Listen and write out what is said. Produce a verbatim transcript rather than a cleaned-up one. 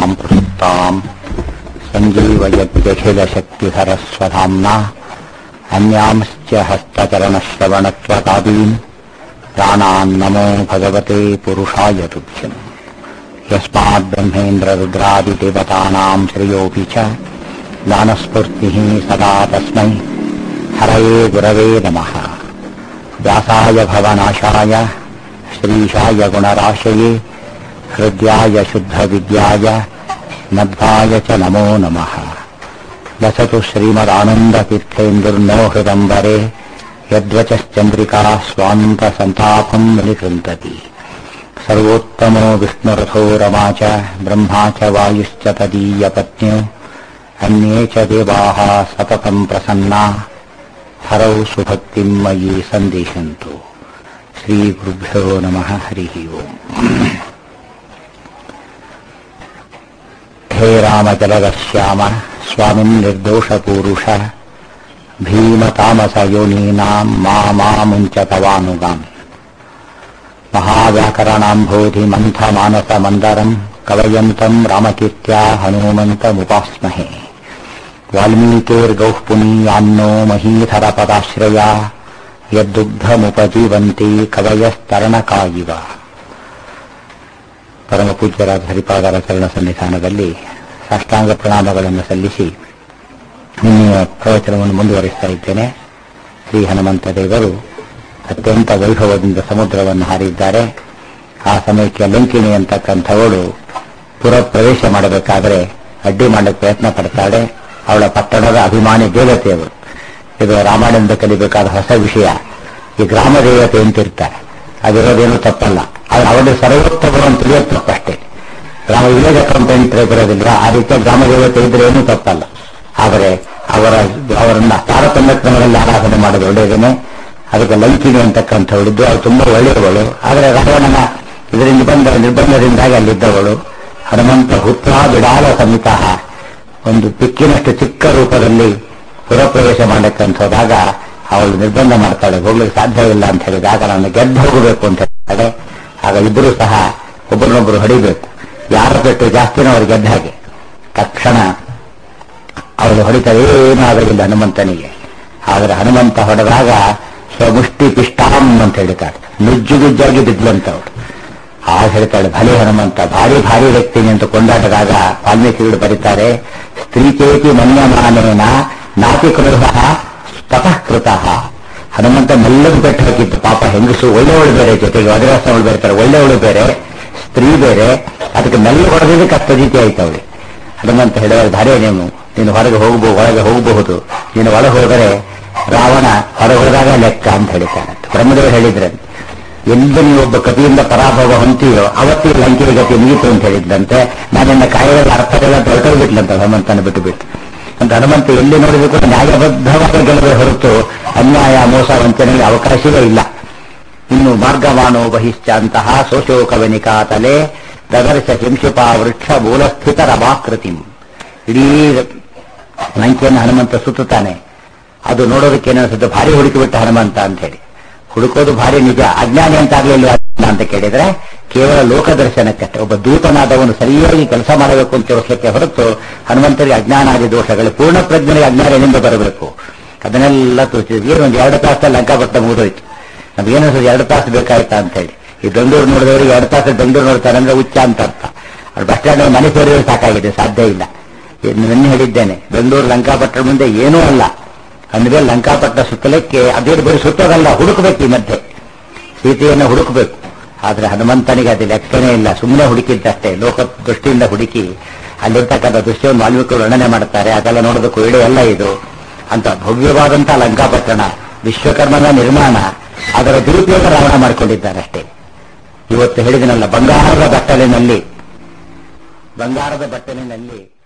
ಸದಾಂ ಪ್ರಸುಪ್ತಾಂ ಸಂಜೀವಯತ್ಯಖಿಲಶಕ್ತಿಧರಸ್ವಧಾಮ್ನಾ ಅನ್ಯಾಂಶ್ಚ ಹಸ್ತಚರಣಶ್ರವಣತ್ವತಾದೀನ್ ಪ್ರಾಣಾನ್ನಮೋ ಭಗವತೆ ಪುರುಷಾಯ ತುಭ್ಯಂ ಯಸ್ಮಾತ್ ಬ್ರಹ್ಮೇಂದ್ರರುದ್ರಾದಿದೇವತಾನಾಂ ಶ್ರೇಯೋಪಿ ಚ ಜ್ಞಾನಸ್ಫೂರ್ತಿಃ ಸದಾ ತಸ್ಮೈ ಹರಯೇ ಗುರವೇ ನಮಃ. ವ್ಯಾಸಾಯ ಭವನಾಶಾಯ ಶ್ರೀಶಾಯ ಗುಣರಾಶಯೇ ಹೃದ್ಯಾಯ ಶುದ್ಧವಿದ್ಯಾಯ ಮಧ್ವಾಯ ಚ ನಮೋ ನಮಃ. ಲಸತು ಶ್ರೀಮದಾನಂದತೀರ್ಥೇಂದುರ್ನೋ ಹೃದಂಬರೆ ಯದ್ವಚಶ್ಚಂದ್ರಿಕಾ ಸ್ವಾಂತಸಂತಾಪಂ ವಿನಿಕೃಂತತಿ. ಸರ್ವೋತ್ತಮೋ ವಿಷ್ಣುರಥೋ रमा च ब्रह्मा च वायुश्च तदीयपत्न्यो अन्ये च देवाः सततं प्रसन्ना हरौ सुभक्तिं मयि सन्दिशन्तु. श्रीगुरुभ्यो नमः. हरिः ओम्. हे रामजलदश्याम स्वामिन् निर्दोषपूरुष भीमतामसयोनीनां मा मामुञ्च तवानुगाम्. महाव्याकरणाम्भोधिमन्थमानसमन्दरम् कवयन्तम् रामकीर्त्या हनूमन्तमुपास्महे. वाल्मीकिर्गौः पुनीयान्नो महीधरपदाश्रया यद्दुग्धमुपजीवन्ति ಕವಯಸ್ತರಣಕಾಯಿವ. ಪರಮ ಪೂಜ್ಯರಾದ ಹರಿಪಾದರ ಚರಣ ಸನ್ನಿಧಾನದಲ್ಲಿ ಸಾಷ್ಟಾಂಗ ಪ್ರಣಾಮಗಳನ್ನು ಸಲ್ಲಿಸಿ ನಿನ್ನೆಯ ಪ್ರವಚನವನ್ನು ಮುಂದುವರಿಸ್ತಾ ಇದ್ದೇನೆ. ಶ್ರೀ ಹನುಮಂತ ದೇವರು ಅತ್ಯಂತ ವೈಭವದಿಂದ ಸಮುದ್ರವನ್ನು ಹಾರಿದ್ದಾರೆ. ಆ ಸಮಯಕ್ಕೆ ಲಂಕಿಣಿ ಅಂತಕ್ಕಂಥವಳು ಪುರ ಪ್ರವೇಶ ಮಾಡಬೇಕಾದರೆ ಅಡ್ಡಿ ಮಾಡಕ್ಕೆ ಪ್ರಯತ್ನ ಪಡ್ತಾಳೆ. ಅವಳ ಪಟ್ಟಣದ ಅಭಿಮಾನಿ ದೇವತೆಯವರು. ಇದು ರಾಮಾಯಣದಿಂದ ಕಲಿಬೇಕಾದ ಹೊಸ ವಿಷಯ. ಈ ಗ್ರಾಮ ದೇವತೆ ಅಂತಿರ್ತಾರೆ, ಅದಿರೋದೇನು ತಪ್ಪಲ್ಲ. ಆದ್ರೆ ಅವಳು ಸರ್ವೋತ್ತಮರು ಅಂತ ತಿಳಿಯೋದು ತಪ್ಪಷ್ಟೇ. ಗ್ರಾಮ ವಿಲೇಜ್ ಅಕೌಂಟೆಂಟ್ ಬರೋದಿಲ್ಲ, ಆ ರೀತಿಯ ಗ್ರಾಮ ದೇವತೆ ಇದ್ರೆ ಏನೂ ತಪ್ಪಲ್ಲ. ಆದರೆ ಅವರ ಅವರನ್ನ ತಾರತಮ್ಯ ಕ್ರಮದಲ್ಲಿ ಆರಾಧನೆ ಮಾಡೋದು ಒಳ್ಳೆಯದೇನೆ. ಅದಕ್ಕೆ ಲಂಕಿಣಿ ಅಂತಕ್ಕಂಥವಳಿದ್ದು ಅವಳು ತುಂಬಾ ಒಳ್ಳೆಯವಳು. ಆದರೆ ರಾವಣನ ಇದರಿಂದ ನಿರ್ಬಂಧ ನಿರ್ಬಂಧದಿಂದಾಗಿ ಅಲ್ಲಿದ್ದವಳು. ಹನುಮಂತ ಹುತ್ರ ಬಿಡಾಲ ಸಮಿತ ಒಂದು ಪಿಕ್ಕಿನಷ್ಟು ಚಿಕ್ಕ ರೂಪದಲ್ಲಿ ಪುರಪ್ರವೇಶ ಮಾಡಕ್ಕಂತ ಹೋದಾಗ ಅವಳು ನಿರ್ಬಂಧ ಮಾಡ್ತಾಳೆ, ಹೋಗ್ಲಿಕ್ಕೆ ಸಾಧ್ಯವಿಲ್ಲ ಅಂತ ಹೇಳಿದಾಗ ನಾನು ಗೆದ್ದು ಹೋಗಬೇಕು ಅಂತ ಹೇಳ್ತಾಳೆ. ಆಗ ಇಬ್ಬರು ಸಹ ಒಬ್ಬರನ್ನೊಬ್ಬರು ಹೊಡಿಬೇಕು, ಯಾರ ಪೆಟ್ಟು ಜಾಸ್ತಿನೋ ಅವ್ರು ಗೆದ್ದ ಹಾಗೆ. ತಕ್ಷಣ ಅವಳು ಹೊಡಿತಾರೆ, ಏನೂ ಆಗಲಿಲ್ಲ ಹನುಮಂತನಿಗೆ. ಆದರೆ ಹನುಮಂತ ಹೊಡೆದಾಗ ಸ್ವಮುಷ್ಟಿ ಪಿಷ್ಟಾಂ ಅಂತ ಹೇಳ್ತಾಳೆ, ನುಜ್ಜುಗುಜ್ಜಾಗಿ ಬಿದ್ದಂತವಳು. ಆಗ ಹೇಳ್ತಾಳೆ, ಭಲೆ ಹನುಮಂತ ಭಾರಿ ಭಾರಿ ವ್ಯಕ್ತಿನಿ ಅಂತ ಕೊಂಡಾಟದಾಗ ವಾಲ್ಮೀಕಿಗಳು ಬರೀತಾರೆ, ಸ್ತ್ರೀಚೇತಿ ಮನ್ಯಮಾನೇನ ನಾತಿ ಕೃತ ತಪಃ ಕೃತಃ. ಹನುಮಂತ ಮೆಲ್ಲದು ಬೆಟ್ಟು ಹಾಕಿತ್ತು. ಪಾಪ ಹೆಂಗಸು ಒಳ್ಳೆಯವಳು ಬೇರೆ, ಜೊತೆಗೆ ವದರಾಸನವಳು ಬೇರೆ, ಒಳ್ಳೆಯವಳು ಬೇರೆ, ಸ್ತ್ರೀ ಬೇರೆ. ಅದಕ್ಕೆ ಮೆಲ್ಲ ಹೊಡೆದಿದ್ದಕ್ಕೆ ಅಸ್ತಜಿತಿ ಆಯ್ತು ಅವಳು. ಹನುಮಂತ ಹೇಳಿದಾಗ, ಧಾರೆ ನೀನು ನೀನು ಹೊರಗೆ ಹೋಗಬಹುದು, ಒಳಗೆ ಹೋಗಬಹುದು, ನೀನು ಒಳಗೆ ಹೋದರೆ ರಾವಣ ಹೊರಗೆ ಹೋದಾಗ ಲೆಕ್ಕ ಅಂತ ಹೇಳ್ತಾನೆ. ಬ್ರಹ್ಮದೇವರು ಹೇಳಿದ್ರೆ, ಎಂದು ನೀವೊಬ್ಬ ಕಪಿಯಿಂದ ಪರಾಭವ ಹೊಂತೀಯೋ ಅವತ್ತಿ ಲಂಕೆಯ ಗತಿ ಮುಗಿತು ಅಂತ ಹೇಳಿದ್ದಂತೆ. ನಾನಿನ್ನ ಕಾಯದ ಅರ್ಥಗಳ ತೊಳಕಲು ಬಿಟ್ಲಂತ ಹನುಮಂತನ ಬಿಟ್ಟು ಬಿಟ್ಟು ಅಂತ. ಹನುಮಂತ ಎಲ್ಲಿ ನೋಡಿದ್ರು ಕೂಡ ನ್ಯಾಯಬದ್ಧವಾದ ಗೆಲುವೆ ಹೊರತು ಅನ್ಯಾಯ ಮೋಸ ವಂಚನೆಗೆ ಅವಕಾಶವೇ ಇಲ್ಲ. ಇನ್ನು ಮಾರ್ಗವಾನೋ ಬಹಿಶ್ಚಾಂತಹ ಸೋಶೋಕವನಿಕಾತಲೆ ದದರ್ಶ ಹಿಂಶುಪಾ ವೃಕ್ಷ ಮೂಲಸ್ಥಿತ ರಮಾಕೃತಿ. ಇಡೀ ಲಂಕೆಯನ್ನು ಹನುಮಂತ ಸುತ್ತಾನೆ. ಅದು ನೋಡೋದಕ್ಕೆ ಏನಿಸುತ್ತೆ, ಭಾರಿ ಹುಡುಕಿಬಿಟ್ಟ ಹನುಮಂತ ಅಂತ ಹೇಳಿ. ಹುಡುಕೋದು ಭಾರಿ ನಿಜ, ಅಜ್ಞಾನಿ ಅಂತಾಗ್ಲಿಲ್ಲ ಅಂತ ಕೇಳಿದ್ರೆ ಕೇವಲ ಲೋಕದರ್ಶನಕ್ಕಷ್ಟೇ. ಒಬ್ಬ ದೂತನಾದವನು ಸರಿಯಾಗಿ ಕೆಲಸ ಮಾಡಬೇಕು ಅಂತ ತೋರಿಸಲಿಕ್ಕೆ ಹೊರತು ಹನುಮಂತರಿಗೆ ಅಜ್ಞಾನಾದಿ ದೋಷಗಳು, ಪೂರ್ಣ ಪ್ರಜ್ಞೆಗೆ ಅಜ್ಞಾನ ಎಲ್ಲಿಂದ ಬರಬೇಕು ಅದನ್ನೆಲ್ಲ ತೋರಿಸಿದ್ವಿ. ಏನು ಒಂದು ಎರಡು ತಾಸಲ್ಲಿ ಲಂಕಾಪಟ್ಟ ಮುಗಿದೋಯ್ತು. ನಮಗೇನಿಸೋದು ಎರಡು ತಾಸು ಬೇಕಾಯ್ತಾ ಅಂತ ಹೇಳಿ. ಈ ಬೆಂಗಳೂರು ನೋಡಿದವರಿಗೆ ಎರಡು ತಾಸು ಬೆಂಗಳೂರು ನೋಡ್ತಾರೆ ಅಂದ್ರೆ ಹುಚ್ಚ ಅಂತ ಅರ್ಥ. ಅವ್ರು ಬಸ್ ಸ್ಟ್ಯಾಂಡ್ ಮನೆ ಸೇರಿದ್ರೆ ಸಾಕಾಗಿದೆ, ಸಾಧ್ಯ ಇಲ್ಲ. ನಿನ್ನೆ ಹೇಳಿದ್ದೇನೆ, ಬೆಂಗಳೂರು ಲಂಕಾಪಟ್ಟಣ ಮುಂದೆ ಏನೂ ಅಲ್ಲ. ಅಂದ್ರೆ ಲಂಕಾಪಟ್ಟಣ ಸುತ್ತಲಿಕ್ಕೆ ಅದೇ ಬರೀ ಸುತ್ತೋದಲ್ಲ, ಹುಡುಕಬೇಕು. ಈ ಮಧ್ಯೆ ಸೀತೆಯನ್ನು ಹುಡುಕಬೇಕು. ಆದ್ರೆ ಹನುಮಂತನಿಗೆ ಅದು ಲೆಕ್ಕನೇ ಇಲ್ಲ, ಸುಮ್ಮನೆ ಹುಡುಕಿದ್ದಷ್ಟೇ. ಲೋಕ ದೃಷ್ಟಿಯಿಂದ ಹುಡುಕಿ ಅಲ್ಲಿರ್ತಕ್ಕಂಥ ದೃಶ್ಯವನ್ನು ವಾಲ್ಮೀಕಿಗಳು ವರ್ಣನೆ ಮಾಡ್ತಾರೆ. ಅದೆಲ್ಲ ನೋಡೋದಕ್ಕೂ ಇಡೀ ಎಲ್ಲ ಇದು ಅಂತ ಭವ್ಯವಾದಂತಹ ಲಂಕಾಪಟ್ಟಣ, ವಿಶ್ವಕರ್ಮನ ನಿರ್ಮಾಣ, ಅದರ ದುರುಪಯೋಗ ರಾವಣ ಮಾಡಿಕೊಂಡಿದ್ದಾರೆ ಅಷ್ಟೇ. ಇವತ್ತು ಹೇಳಿದನಲ್ಲ, ಬಂಗಾರದ ಬಟ್ಟಲಿನಲ್ಲಿ ಬಂಗಾರದ ಬಟ್ಟಲಿನಲ್ಲಿ